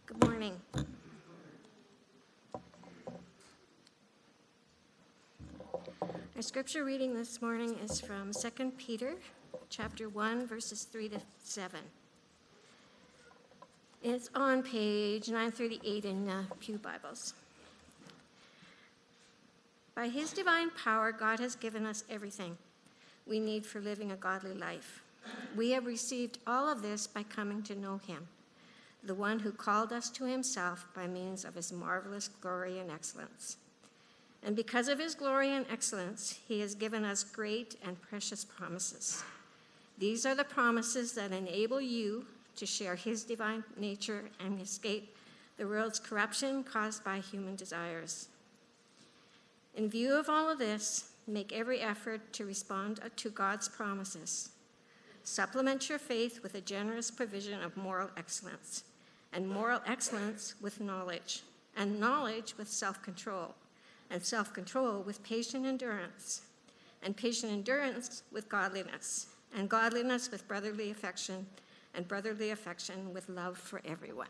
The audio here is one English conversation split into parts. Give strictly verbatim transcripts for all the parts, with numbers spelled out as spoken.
Good morning. Our scripture reading this morning is from Second Peter, chapter one, verses three to seven. It's on page nine thirty-eight in uh, Pew Bibles. By his divine power, God has given us everything we need for living a godly life. We have received all of this by coming to know him, the one who called us to himself by means of his marvelous glory and excellence. And because of his glory and excellence, he has given us great and precious promises. These are the promises that enable you to share his divine nature and escape the world's corruption caused by human desires. In view of all of this, make every effort to respond to God's promises. Supplement your faith with a generous provision of moral excellence, and moral excellence with knowledge, and knowledge with self-control, and self-control with patient endurance, and patient endurance with godliness, and godliness with brotherly affection, and brotherly affection with love for everyone.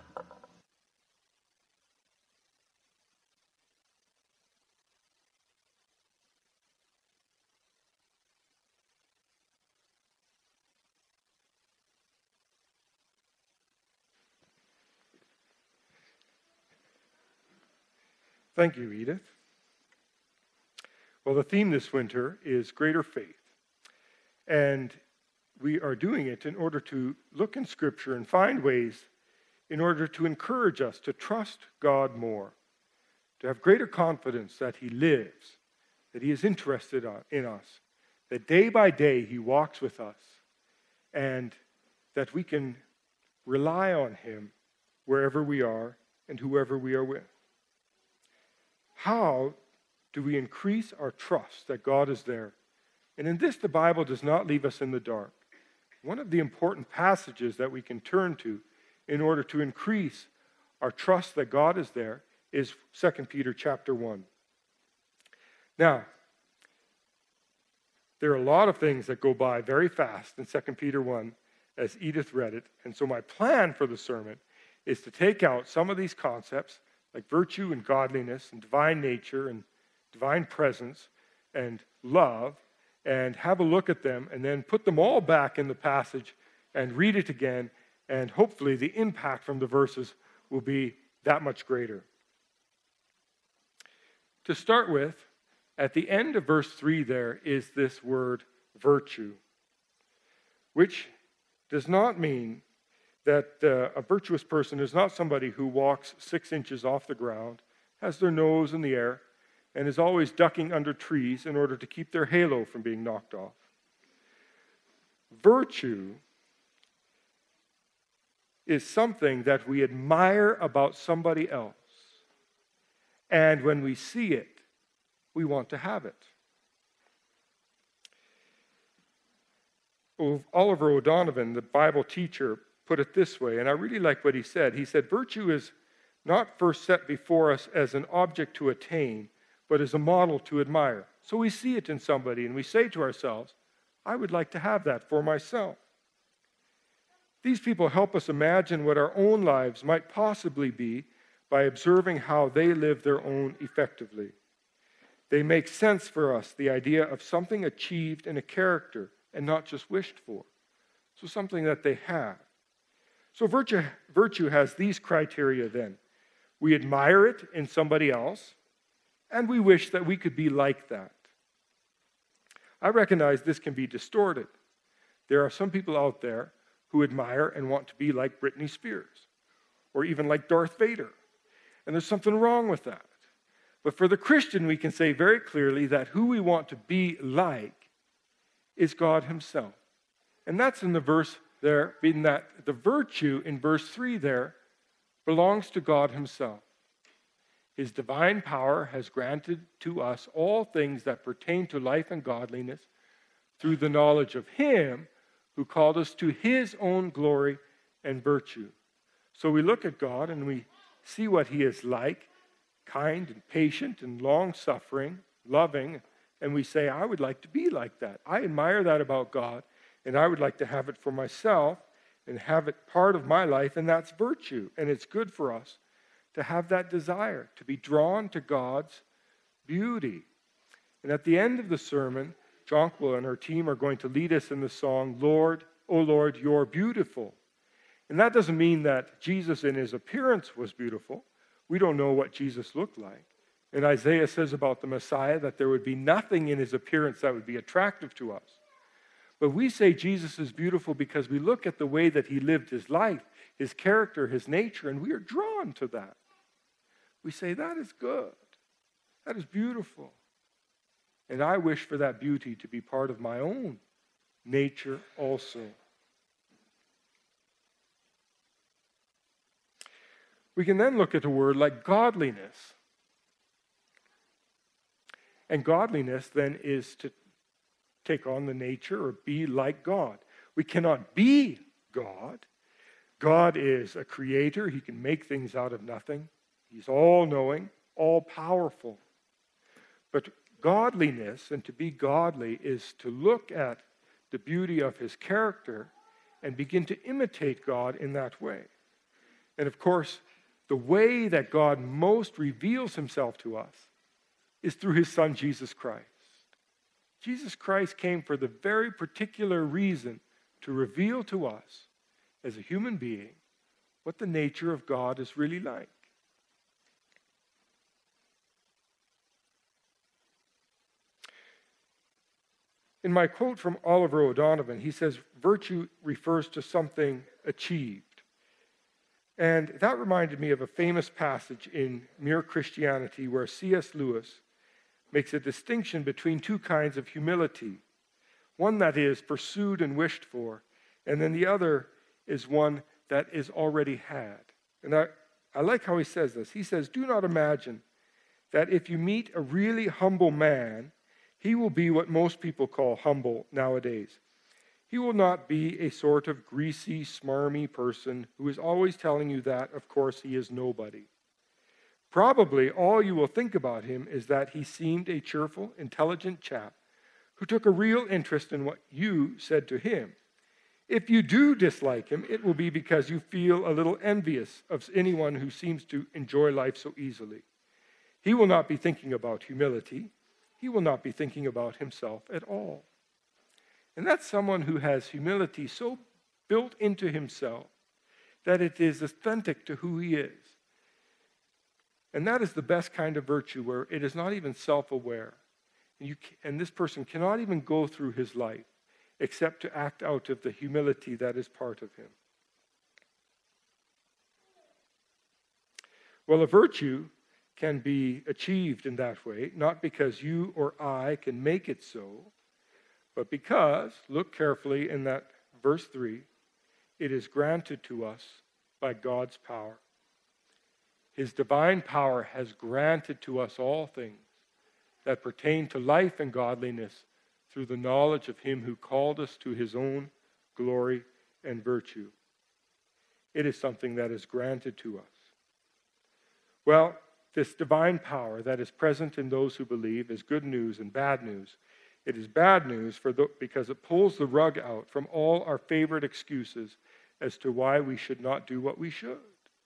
Thank you, Edith. Well, the theme this winter is greater faith. And we are doing it in order to look in Scripture and find ways in order to encourage us to trust God more, to have greater confidence that he lives, that he is interested in us, that day by day he walks with us, and that we can rely on him wherever we are and whoever we are with. How do we increase our trust that God is there? And in this, the Bible does not leave us in the dark. One of the important passages that we can turn to in order to increase our trust that God is there is Second Peter chapter one. Now, there are a lot of things that go by very fast in Second Peter one as Edith read it. And so my plan for the sermon is to take out some of these concepts like virtue and godliness and divine nature and divine presence and love, and have a look at them and then put them all back in the passage and read it again, and hopefully the impact from the verses will be that much greater. To start with, at the end of verse three there is this word virtue, which does not mean that uh, a virtuous person is not somebody who walks six inches off the ground, has their nose in the air, and is always ducking under trees in order to keep their halo from being knocked off. Virtue is something that we admire about somebody else, and when we see it, we want to have it. Oliver O'Donovan, the Bible teacher, put it this way, and I really like what he said. He said, virtue is not first set before us as an object to attain, but as a model to admire. So we see it in somebody, and we say to ourselves, I would like to have that for myself. These people help us imagine what our own lives might possibly be by observing how they live their own effectively. They make sense for us, the idea of something achieved in a character and not just wished for. So something that they have. So virtue, virtue has these criteria then. We admire it in somebody else, and we wish that we could be like that. I recognize this can be distorted. There are some people out there who admire and want to be like Britney Spears, or even like Darth Vader. And there's something wrong with that. But for the Christian, we can say very clearly that who we want to be like is God himself. And that's in the verse there, in that the virtue in verse three there belongs to God himself. His divine power has granted to us all things that pertain to life and godliness through the knowledge of him who called us to his own glory and virtue. So we look at God and we see what he is like, kind and patient and long-suffering, loving, and we say, I would like to be like that. I admire that about God, and I would like to have it for myself. and have it part of my life, and that's virtue. And it's good for us to have that desire, to be drawn to God's beauty. And at the end of the sermon, Jonquil and her team are going to lead us in the song, Lord, O Lord, you're beautiful. And that doesn't mean that Jesus in his appearance was beautiful. We don't know what Jesus looked like. And Isaiah says about the Messiah that there would be nothing in his appearance that would be attractive to us. But we say Jesus is beautiful because we look at the way that he lived his life, his character, his nature, and we are drawn to that. We say, that is good. That is beautiful. And I wish for that beauty to be part of my own nature also. We can then look at a word like godliness. And godliness then is to take on the nature or be like God. We cannot be God. God is a creator. He can make things out of nothing. He's all-knowing, all-powerful. But godliness, and to be godly, is to look at the beauty of his character and begin to imitate God in that way. And of course, the way that God most reveals himself to us is through his Son, Jesus Christ. Jesus Christ came for the very particular reason to reveal to us, as a human being, what the nature of God is really like. In my quote from Oliver O'Donovan, he says, virtue refers to something achieved. And that reminded me of a famous passage in Mere Christianity where C S Lewis makes a distinction between two kinds of humility. One that is pursued and wished for, and then the other is one that is already had. And I, I like how he says this. He says, do not imagine that if you meet a really humble man, he will be what most people call humble nowadays. He will not be a sort of greasy, smarmy person who is always telling you that, of course, he is nobody. Probably all you will think about him is that he seemed a cheerful, intelligent chap who took a real interest in what you said to him. If you do dislike him, it will be because you feel a little envious of anyone who seems to enjoy life so easily. He will not be thinking about humility. He will not be thinking about himself at all. And that's someone who has humility so built into himself that it is authentic to who he is. And that is the best kind of virtue, where it is not even self-aware. And, you, and this person cannot even go through his life except to act out of the humility that is part of him. Well, a virtue can be achieved in that way, not because you or I can make it so, but because, look carefully in that verse three, it is granted to us by God's power. His divine power has granted to us all things that pertain to life and godliness through the knowledge of him who called us to his own glory and virtue. It is something that is granted to us. Well, this divine power that is present in those who believe is good news and bad news. It is bad news for the, because it pulls the rug out from all our favorite excuses as to why we should not do what we should.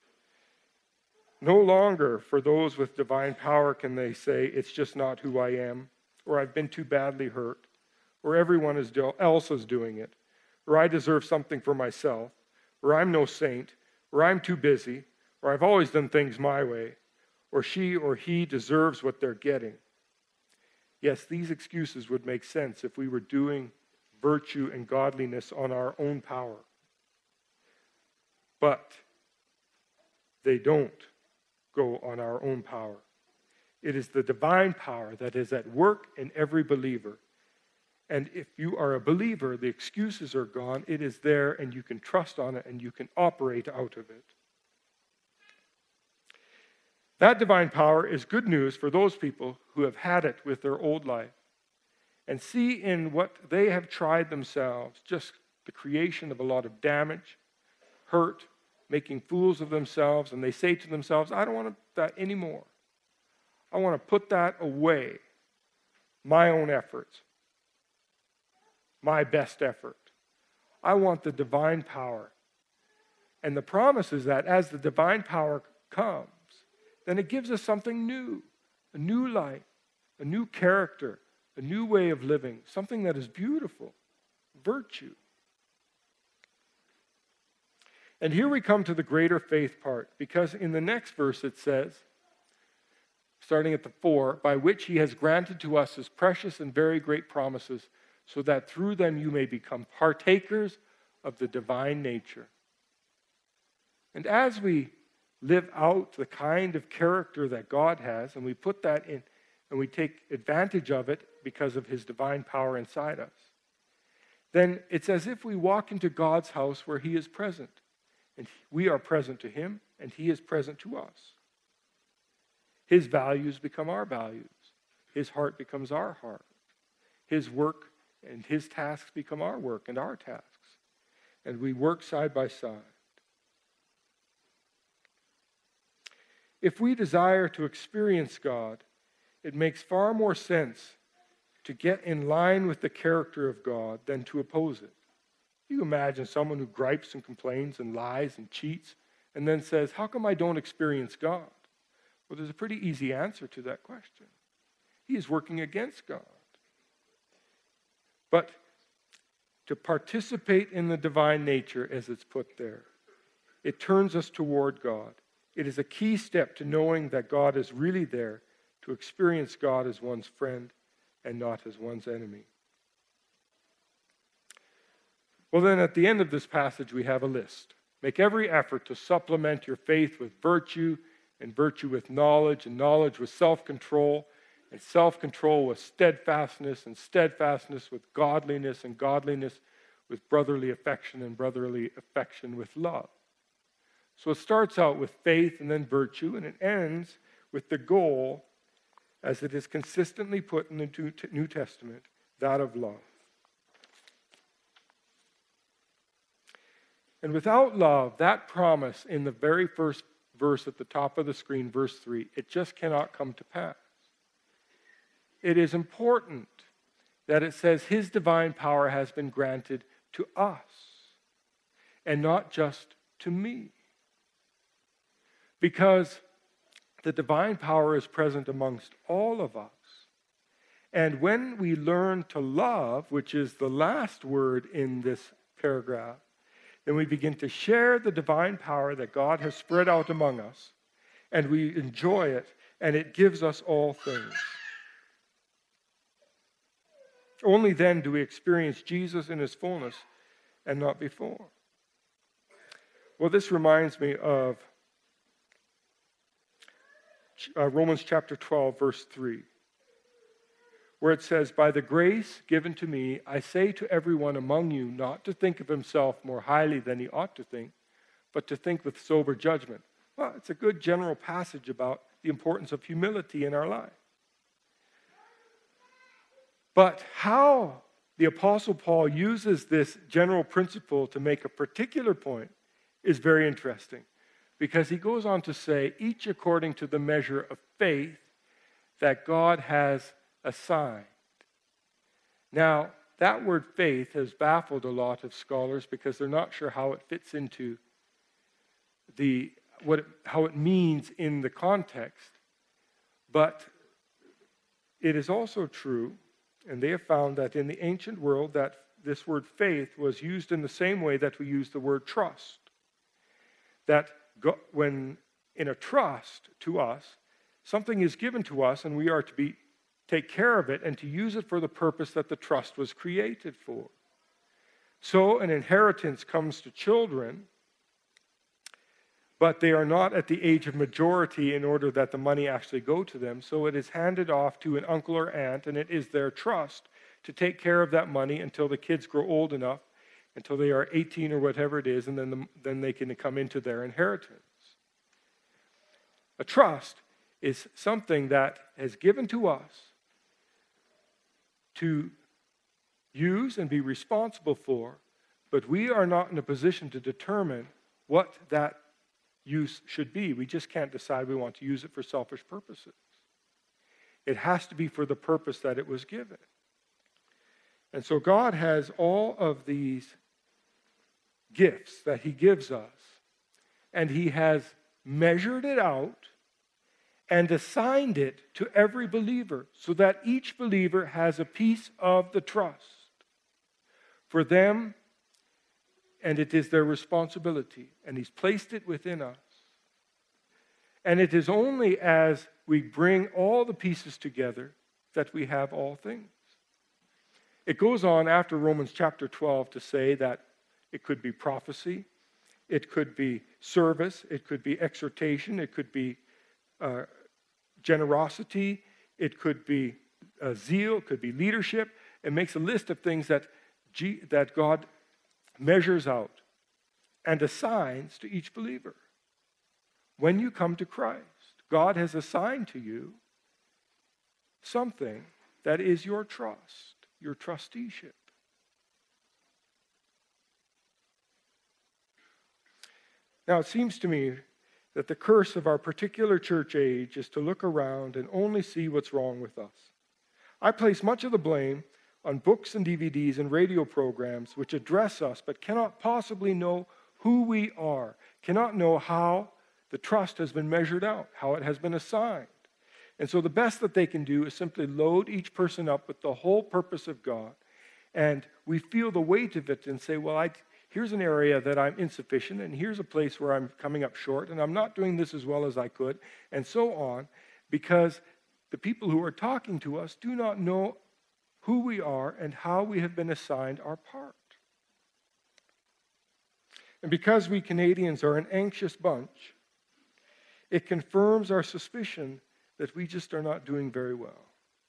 No longer for those with divine power can they say, it's just not who I am, or I've been too badly hurt, or everyone else is doing it, or I deserve something for myself, or I'm no saint, or I'm too busy, or I've always done things my way, or she or he deserves what they're getting. Yes, these excuses would make sense if we were doing virtue and godliness on our own power. But they don't go on our own power. It is the divine power that is at work in every believer. And if you are a believer, the excuses are gone. It is there, and you can trust on it, and you can operate out of it. That divine power is good news for those people who have had it with their old life and see in what they have tried themselves just the creation of a lot of damage, hurt, making fools of themselves, and they say to themselves, I don't want that anymore. I want to put that away, my own efforts, my best effort. I want the divine power And the promise is that as the divine power comes, then it gives us something new, a new life, a new character, a new way of living, something that is beautiful, virtue. And here we come to the greater faith part, because in the next verse it says, starting at the four, by which he has granted to us his precious and very great promises, so that through them you may become partakers of the divine nature. And as we live out the kind of character that God has, and we put that in, and we take advantage of it because of his divine power inside us, then it's as if we walk into God's house where he is present. And we are present to him, and he is present to us. His values become our values. His heart becomes our heart. His work and his tasks become our work and our tasks. And we work side by side. If we desire to experience God, it makes far more sense to get in line with the character of God than to oppose it. You imagine someone who gripes and complains and lies and cheats and then says, how come I don't experience God? Well, there's a pretty easy answer to that question. He is working against God. But to participate in the divine nature, as it's put there, it turns us toward God. It is a key step to knowing that God is really there, to experience God as one's friend and not as one's enemy. Well, then at the end of this passage, we have a list. Make every effort to supplement your faith with virtue, and virtue with knowledge, and knowledge with self-control, and self-control with steadfastness, and steadfastness with godliness, and godliness with brotherly affection, and brotherly affection with love. So it starts out with faith and then virtue, and it ends with the goal, as it is consistently put in the New Testament, that of love. And without love, that promise in the very first verse at the top of the screen, verse three, it just cannot come to pass. It is important that it says his divine power has been granted to us and not just to me. Because the divine power is present amongst all of us. And when we learn to love, which is the last word in this paragraph, then we begin to share the divine power that God has spread out among us, and we enjoy it, and it gives us all things. Only then do we experience Jesus in his fullness, and not before. Well, this reminds me of uh, Romans chapter twelve, verse three, where it says, by the grace given to me, I say to everyone among you not to think of himself more highly than he ought to think, but to think with sober judgment. Well, it's a good general passage about the importance of humility in our life. But how the Apostle Paul uses this general principle to make a particular point is very interesting, because he goes on to say, each according to the measure of faith that God has assigned. Now, that word faith has baffled a lot of scholars because they're not sure how it fits into the what it, how it means in the context. But it is also true, and they have found that in the ancient world that this word faith was used in the same way that we use the word trust. That go, when in a trust to us, something is given to us and we are to be take care of it and to use it for the purpose that the trust was created for. So an inheritance comes to children, but they are not at the age of majority in order that the money actually go to them. So it is handed off to an uncle or aunt, and it is their trust to take care of that money until the kids grow old enough, until they are eighteen or whatever it is, and then, the, then they can come into their inheritance. A trust is something that is given to us to use and be responsible for, but we are not in a position to determine what that use should be. We just can't decide we want to use it for selfish purposes. It has to be for the purpose that it was given. And so God has all of these gifts that he gives us and he has measured it out and assigned it to every believer so that each believer has a piece of the trust for them, and it is their responsibility, and he's placed it within us. And it is only as we bring all the pieces together that we have all things. It goes on after Romans chapter twelve to say that it could be prophecy, it could be service, it could be exhortation, it could be uh, generosity, it could be uh, zeal, it could be leadership. It makes a list of things that, G- that God measures out and assigns to each believer. When you come to Christ, God has assigned to you something that is your trust, your trusteeship. Now, it seems to me that the curse of our particular church age is to look around and only see what's wrong with us. I place much of the blame on books and D V Ds and radio programs which address us but cannot possibly know who we are, cannot know how the trust has been measured out, how it has been assigned. And so the best that they can do is simply load each person up with the whole purpose of God. And we feel the weight of it and say, well, I, here's an area that I'm insufficient, and here's a place where I'm coming up short, and I'm not doing this as well as I could, and so on, because the people who are talking to us do not know who we are and how we have been assigned our part. And because we Canadians are an anxious bunch, it confirms our suspicion that we just are not doing very well.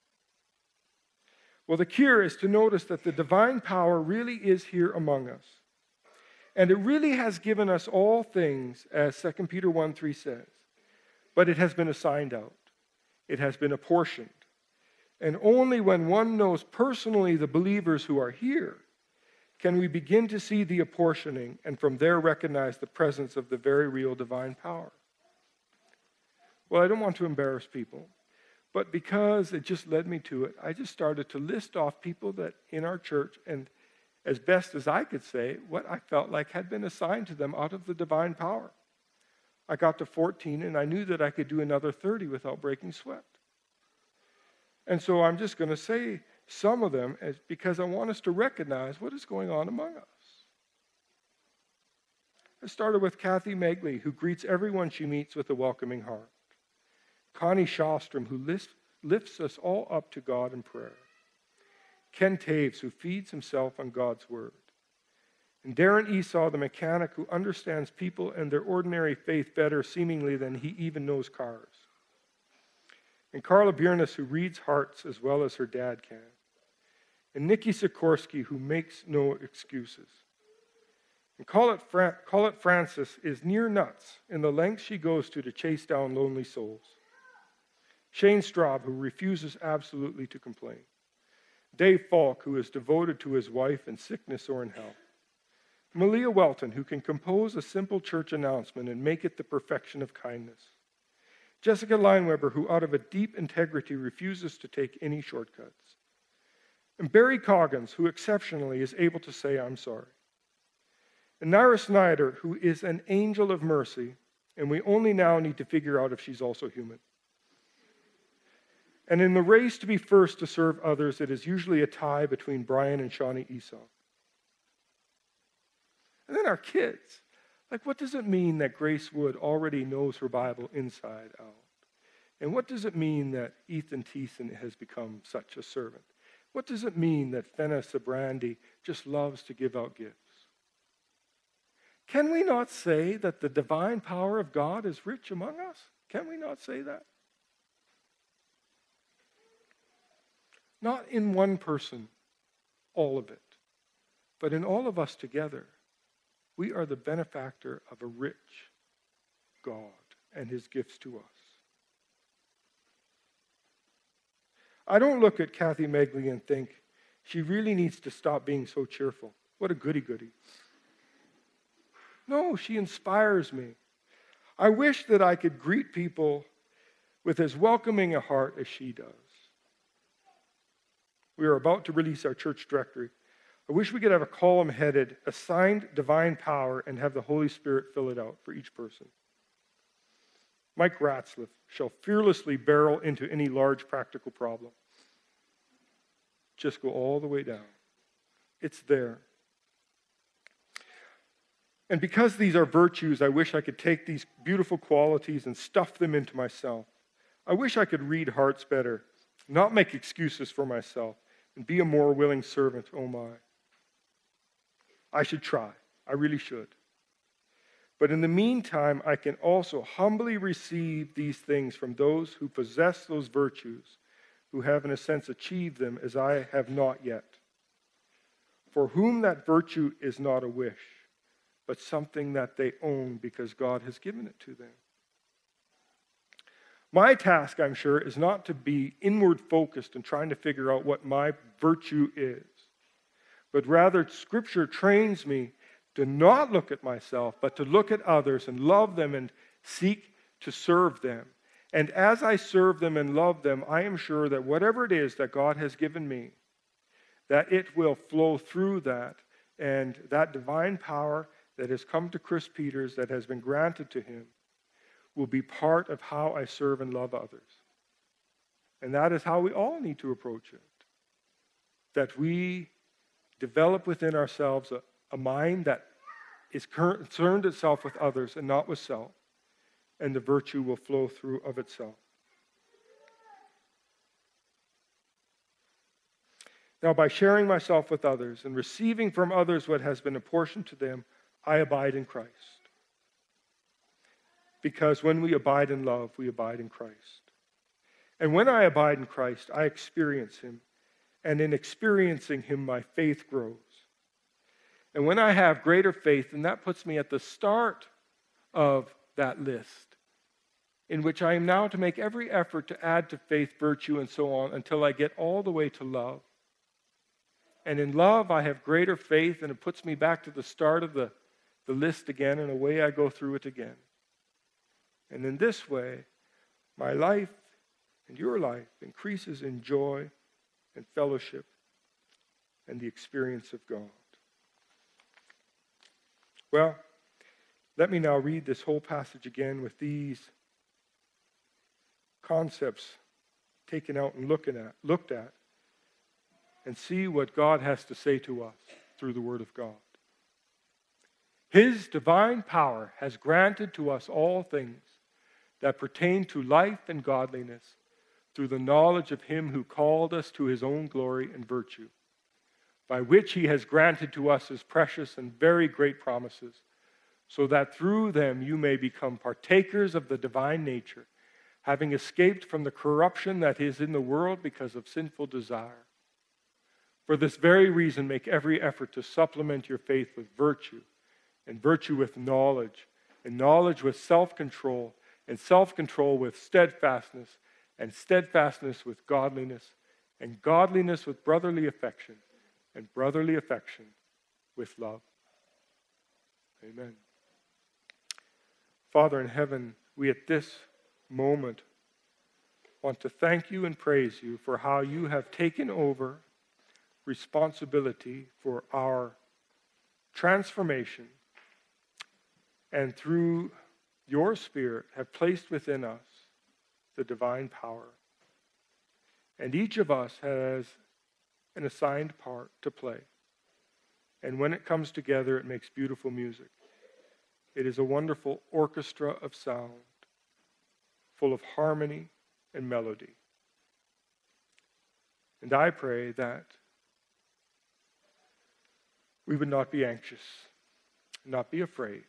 Well, the cure is to notice that the divine power really is here among us. And it really has given us all things, as Second Peter one three says. But it has been assigned out. It has been apportioned. And only when one knows personally the believers who are here can we begin to see the apportioning and from there recognize the presence of the very real divine power. Well, I don't want to embarrass people, but because it just led me to it, I just started to list off people that in our church, and as best as I could say, what I felt like had been assigned to them out of the divine power. I got to fourteen, and I knew that I could do another thirty without breaking sweat. And so I'm just going to say some of them as, because I want us to recognize what is going on among us. I started with Kathy Megley, who greets everyone she meets with a welcoming heart. Connie Shostrom, who lifts, lifts us all up to God in prayer. Ken Taves, who feeds himself on God's word. And Darren Esau, the mechanic who understands people and their ordinary faith better seemingly than he even knows cars. And Carla Biernes, who reads hearts as well as her dad can. And Nikki Sikorsky, who makes no excuses. And Colette, Fra- Colette Francis is near nuts in the lengths she goes to to chase down lonely souls. Shane Straub, who refuses absolutely to complain. Dave Falk, who is devoted to his wife in sickness or in health. Malia Welton, who can compose a simple church announcement and make it the perfection of kindness. Jessica Lineweber, who out of a deep integrity refuses to take any shortcuts. And Barry Coggins, who exceptionally is able to say, I'm sorry. And Naira Snyder, who is an angel of mercy, and we only now need to figure out if she's also human. And in the race to be first to serve others, it is usually a tie between Brian and Shawnee Esau. And then our kids. Like, what does it mean that Grace Wood already knows her Bible inside out? And what does it mean that Ethan Thiessen has become such a servant? What does it mean that Fenna Sabrandi just loves to give out gifts? Can we not say that the divine power of God is rich among us? Can we not say that? Not in one person, all of it, but in all of us together. We are the benefactor of a rich God and his gifts to us. I don't look at Kathy Megley and think, she really needs to stop being so cheerful. What a goody-goody. No, she inspires me. I wish that I could greet people with as welcoming a heart as she does. We are about to release our church directory. I wish we could have a column headed, assigned divine power, and have the Holy Spirit fill it out for each person. Mike Ratzliff shall fearlessly barrel into any large practical problem. Just go all the way down. It's there. And because these are virtues, I wish I could take these beautiful qualities and stuff them into myself. I wish I could read hearts better, not make excuses for myself, and be a more willing servant, oh my. I should try. I really should. But in the meantime, I can also humbly receive these things from those who possess those virtues, who have in a sense achieved them as I have not yet. For whom that virtue is not a wish, but something that they own because God has given it to them. My task, I'm sure, is not to be inward focused and trying to figure out what my virtue is, but rather Scripture trains me to not look at myself, but to look at others and love them and seek to serve them. And as I serve them and love them, I am sure that whatever it is that God has given me, that it will flow through that, and that divine power that has come to Chris Peters, that has been granted to him, will be part of how I serve and love others. And that is how we all need to approach it. That we develop within ourselves a, a mind that is concerned itself with others and not with self, and the virtue will flow through of itself. Now, by sharing myself with others and receiving from others what has been apportioned to them, I abide in Christ. Because when we abide in love, we abide in Christ. And when I abide in Christ, I experience him. And in experiencing him, my faith grows. And when I have greater faith, then that puts me at the start of that list, in which I am now to make every effort to add to faith, virtue, and so on, until I get all the way to love. And in love, I have greater faith, and it puts me back to the start of the, the list again, and away I go through it again. And in this way, my life and your life increases in joy and fellowship and the experience of God. Well, let me now read this whole passage again with these concepts taken out and looking at, looked at, and see what God has to say to us through the Word of God. His divine power has granted to us all things that pertain to life and godliness through the knowledge of him who called us to his own glory and virtue, by which he has granted to us his precious and very great promises, so that through them you may become partakers of the divine nature, having escaped from the corruption that is in the world because of sinful desire. For this very reason, make every effort to supplement your faith with virtue, and virtue with knowledge, and knowledge with self-control, and self-control with steadfastness, and steadfastness with godliness, and godliness with brotherly affection, and brotherly affection with love. Amen. Father in heaven, we at this moment want to thank you and praise you for how you have taken over responsibility for our transformation, and through your Spirit have placed within us the divine power. And each of us has an assigned part to play. And when it comes together, it makes beautiful music. It is a wonderful orchestra of sound, full of harmony and melody. And I pray that we would not be anxious, not be afraid,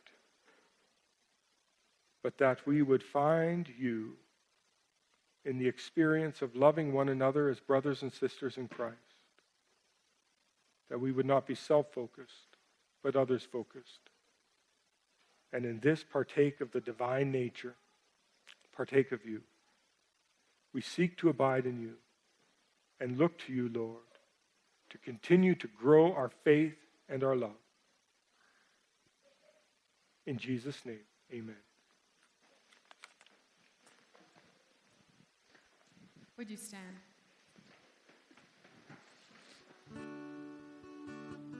but that we would find you in the experience of loving one another as brothers and sisters in Christ. That we would not be self-focused, but others-focused. And in this partake of the divine nature, partake of you. We seek to abide in you and look to you, Lord, to continue to grow our faith and our love. In Jesus' name, amen. Would you stand?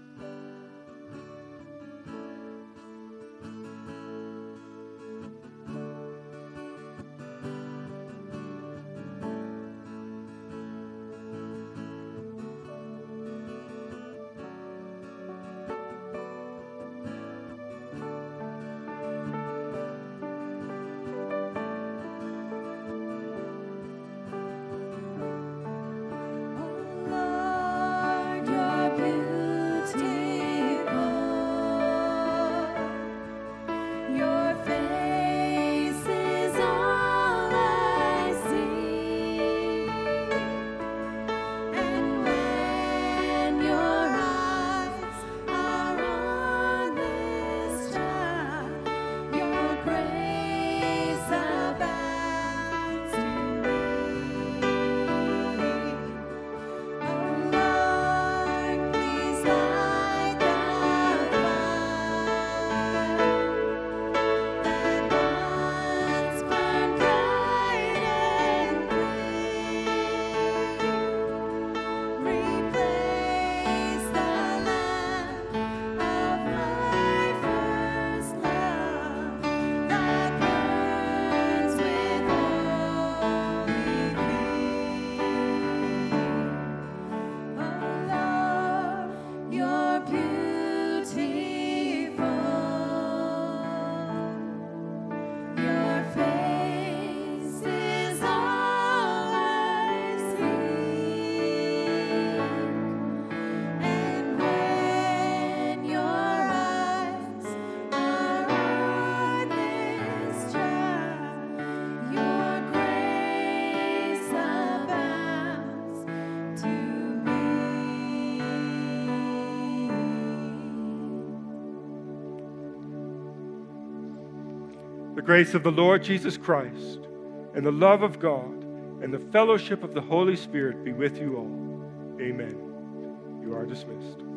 The grace of the Lord Jesus Christ and the love of God and the fellowship of the Holy Spirit be with you all. Amen. You are dismissed.